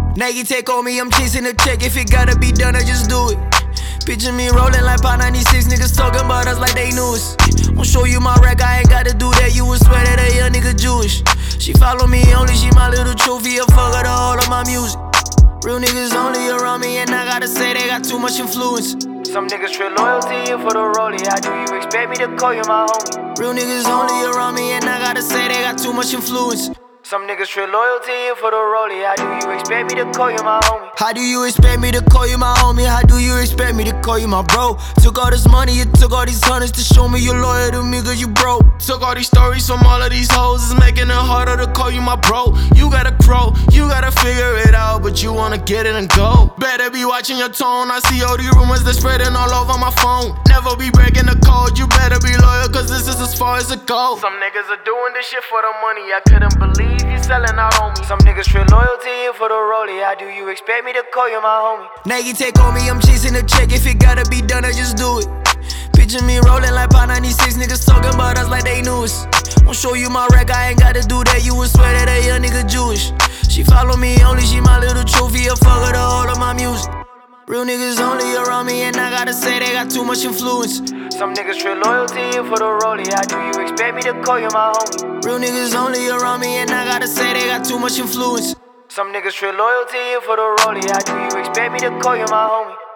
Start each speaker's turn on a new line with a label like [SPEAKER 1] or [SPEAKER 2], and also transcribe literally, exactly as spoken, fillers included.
[SPEAKER 1] Nike take on me, I'm chasing a check. If it gotta be done, I just do it. Picture me rolling like Pi ninety-six, niggas talking about us like they knew us. I'll show you my rack, I ain't gotta do that, you would swear that a young nigga Jewish. She follow me only, she my little trophy, a fuck her to all of my music. Real niggas only around me, and I gotta say they got too much influence. Some niggas trade loyalty for the rollie. How do you expect me to call you my homie? Real niggas only around me, and I gotta say they got too much influence. Some niggas trade loyalty for the rollie. How do you expect me to call you my homie? How do you expect me to call you my homie? How do you expect me to call you my bro? Took all this money, you took all these hundreds to show me you're loyal to me cause you broke.
[SPEAKER 2] Took all these stories from all of these hoes, it's making it harder to call you my bro. You gotta grow, you gotta figure it out, but you wanna get it and go. Better be watching your tone, I see all these rumors that's spreading all over my phone. Never be breaking the code, you better be loyal cause this is as far as it goes. Some niggas are doing this shit for the money, I couldn't believe you selling out on me. Some niggas trade loyalty for the rollie. How do you expect me to call you my homie?
[SPEAKER 1] Nike take on me, I'm chasing a check. If it gotta be done, I just do it. Picture me rolling like Pi ninety-six, niggas talking about us like they knew us. I'll show you my rack, I ain't gotta do that, you would swear that a young nigga Jewish. She follow me only, she my little trophy, a fuck her to all of my music. Real niggas only around me, and I gotta say they got too much influence. Some niggas trade loyalty for the rollie. How do you expect me to call you my homie? Real niggas only around me, and I gotta say they got too much influence. Some niggas trade loyalty for the rollie. How do you expect me to call you my homie?